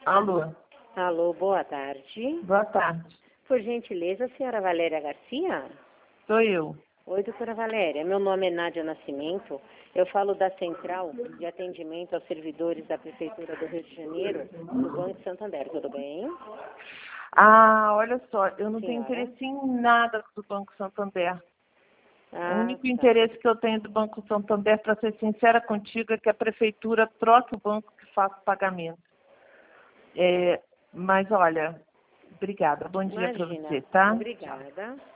Alô, Alô, boa tarde. boa tarde. Por gentileza, a senhora Valéria Garcia? Sou eu. Oi, doutora Valéria. Meu nome é Nádia Nascimento. Eu falo da Central de Atendimento aos Servidores da Prefeitura do Rio de Janeiro, do Banco Santander. Tudo bem? Olha só, eu não tenho Senhora? interesse em nada do Banco Santander. O único Tá. interesse que eu tenho do Banco Santander, para ser sincera contigo, é que a Prefeitura troque o banco que faça o pagamento. Mas olha, obrigada. Bom dia para Imagina. você, tá? Obrigada.